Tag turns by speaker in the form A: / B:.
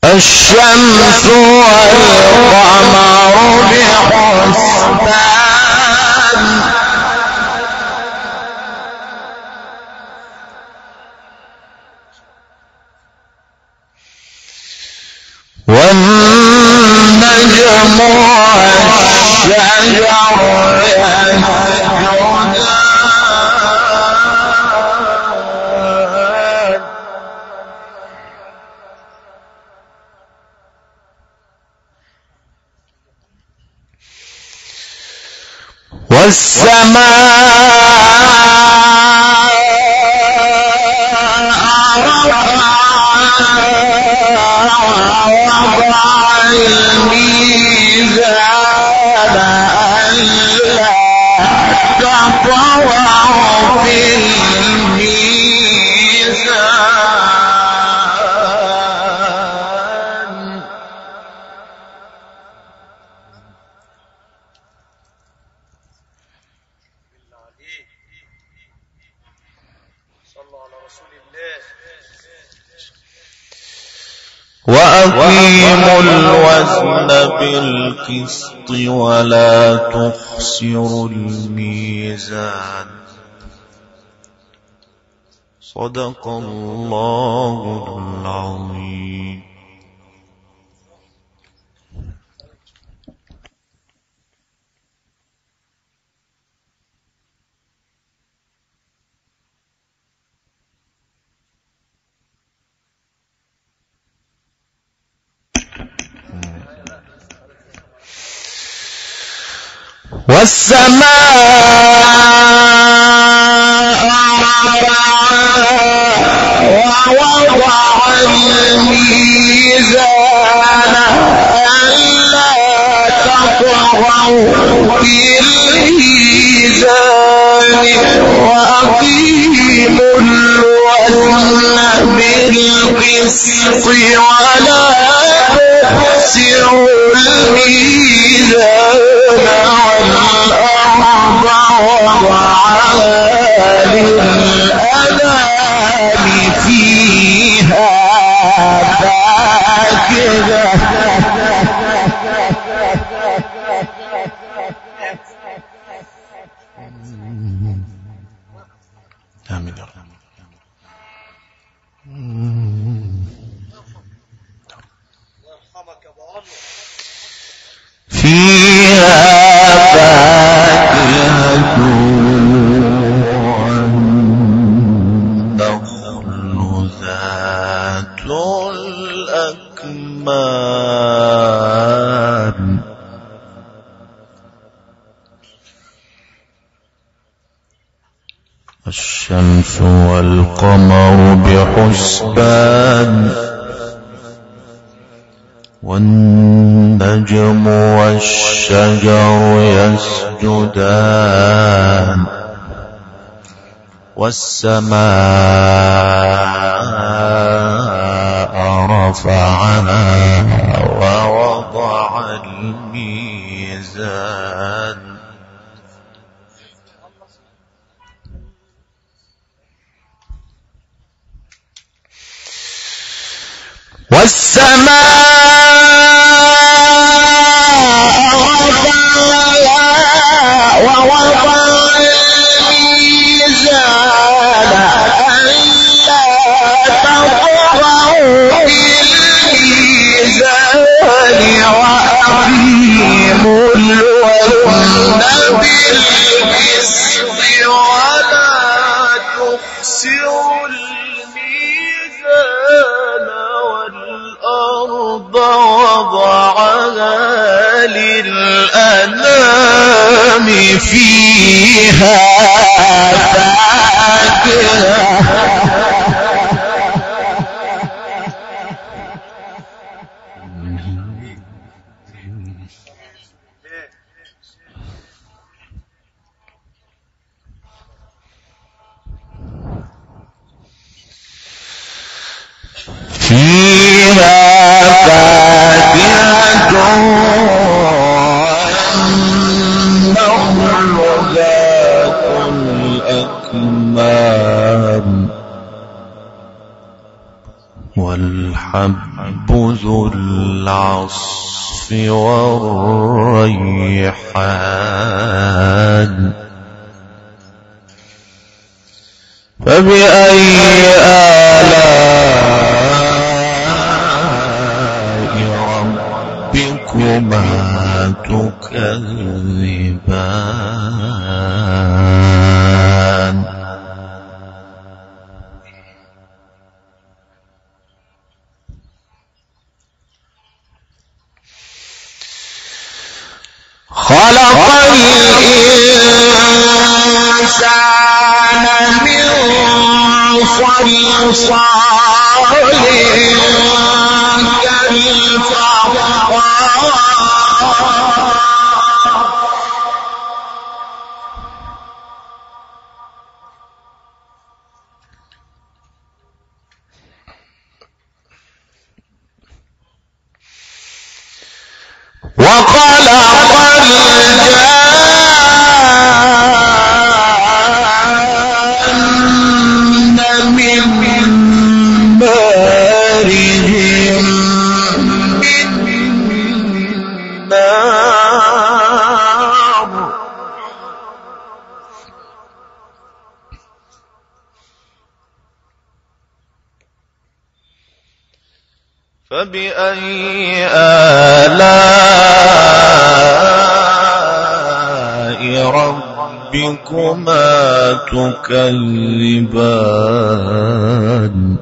A: الشمس والقمر بحسبان والنجم والشجر يسجدان والسماء وضع الميزان ألا تطغوا في الميزان وأقيموا الوزن بالقسط ولا تخسروا الميزان صدق الله العظيم. والسماء ووضع الميزان ألا تطغوا في الميزان وأقيموا الوزن بالقسط ولا تخسروا الميزان والأرض وضعها للأنام فيها فاكهة آمين يا رب. فيها فاكهة والنخل ذات الأكمام الشمس والقمر بحسبان والنجم والشجر يسجدان والسماء رفعها ووضع الميزان والسماء رفعها ووضع الميزان ألا تطغوا في الميزان وأقيموا الوزن بالقسط ولا تخسروا الميزان والأرض وضعها للأنام فيها فاكهة والنخل ذات الأكمام والحب ذو العصف والريحان فبأي آلاء ربكما تكذبان خلق الإنسان من صلصال كالفخار وخلق الجان من مارج من نار فبأي آلاء ربكما تكذبان